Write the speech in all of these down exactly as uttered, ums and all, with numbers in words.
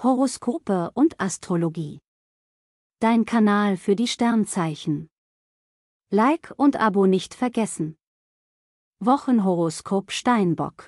Horoskope und Astrologie. Dein Kanal für die Sternzeichen. Like und Abo nicht vergessen. Wochenhoroskop Steinbock.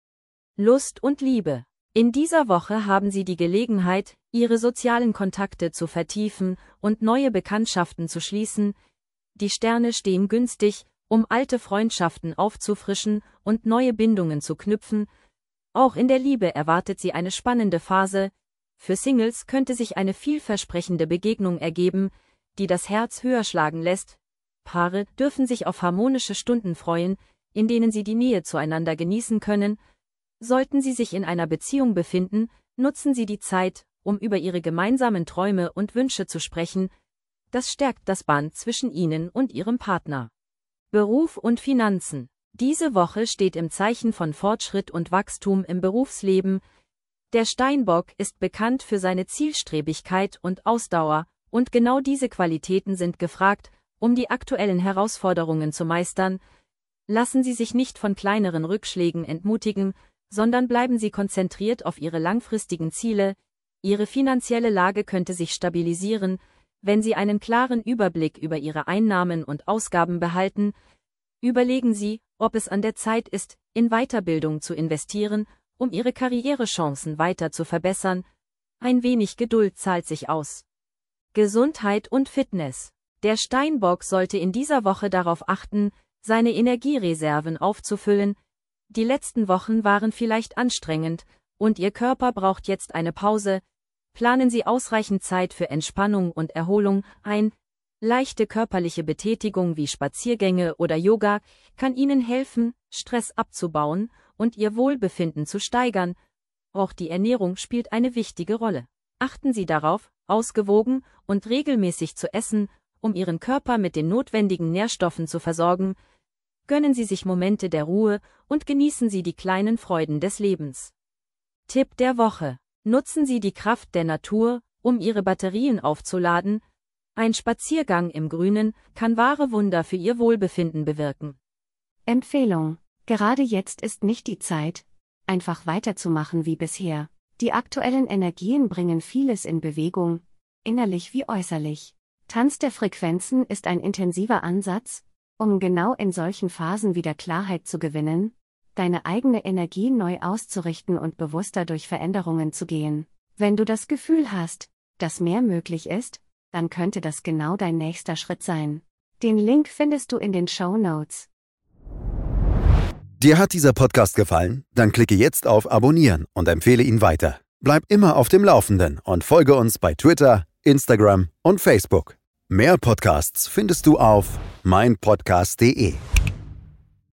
Lust und Liebe. In dieser Woche haben Sie die Gelegenheit, Ihre sozialen Kontakte zu vertiefen und neue Bekanntschaften zu schließen. Die Sterne stehen günstig, um alte Freundschaften aufzufrischen und neue Bindungen zu knüpfen. Auch in der Liebe erwartet Sie eine spannende Phase. Für Singles könnte sich eine vielversprechende Begegnung ergeben, die das Herz höher schlagen lässt. Paare dürfen sich auf harmonische Stunden freuen, in denen sie die Nähe zueinander genießen können. Sollten Sie sich in einer Beziehung befinden, nutzen Sie die Zeit, um über Ihre gemeinsamen Träume und Wünsche zu sprechen. Das stärkt das Band zwischen Ihnen und Ihrem Partner. Beruf und Finanzen. Diese Woche steht im Zeichen von Fortschritt und Wachstum im Berufsleben. Der Steinbock ist bekannt für seine Zielstrebigkeit und Ausdauer, und genau diese Qualitäten sind gefragt, um die aktuellen Herausforderungen zu meistern. Lassen Sie sich nicht von kleineren Rückschlägen entmutigen, sondern bleiben Sie konzentriert auf Ihre langfristigen Ziele. Ihre finanzielle Lage könnte sich stabilisieren, wenn Sie einen klaren Überblick über Ihre Einnahmen und Ausgaben behalten. Überlegen Sie, ob es an der Zeit ist, in Weiterbildung zu investieren, um Ihre Karrierechancen weiter zu verbessern. Ein wenig Geduld zahlt sich aus. Gesundheit und Fitness. Der Steinbock sollte in dieser Woche darauf achten, seine Energiereserven aufzufüllen. Die letzten Wochen waren vielleicht anstrengend, und Ihr Körper braucht jetzt eine Pause. Planen Sie ausreichend Zeit für Entspannung und Erholung ein. Leichte körperliche Betätigung wie Spaziergänge oder Yoga kann Ihnen helfen, Stress abzubauen und Ihr Wohlbefinden zu steigern. Auch die Ernährung spielt eine wichtige Rolle. Achten Sie darauf, ausgewogen und regelmäßig zu essen, um Ihren Körper mit den notwendigen Nährstoffen zu versorgen. Gönnen Sie sich Momente der Ruhe und genießen Sie die kleinen Freuden des Lebens. Tipp der Woche: Nutzen Sie die Kraft der Natur, um Ihre Batterien aufzuladen. Ein Spaziergang im Grünen kann wahre Wunder für Ihr Wohlbefinden bewirken. Empfehlung: Gerade jetzt ist nicht die Zeit, einfach weiterzumachen wie bisher. Die aktuellen Energien bringen vieles in Bewegung, innerlich wie äußerlich. Tanz der Frequenzen ist ein intensiver Ansatz, um genau in solchen Phasen wieder Klarheit zu gewinnen, deine eigene Energie neu auszurichten und bewusster durch Veränderungen zu gehen. Wenn du das Gefühl hast, dass mehr möglich ist, dann könnte das genau dein nächster Schritt sein. Den Link findest du in den Shownotes. Dir hat dieser Podcast gefallen? Dann klicke jetzt auf Abonnieren und empfehle ihn weiter. Bleib immer auf dem Laufenden und folge uns bei Twitter, Instagram und Facebook. Mehr Podcasts findest du auf mein podcast punkt de.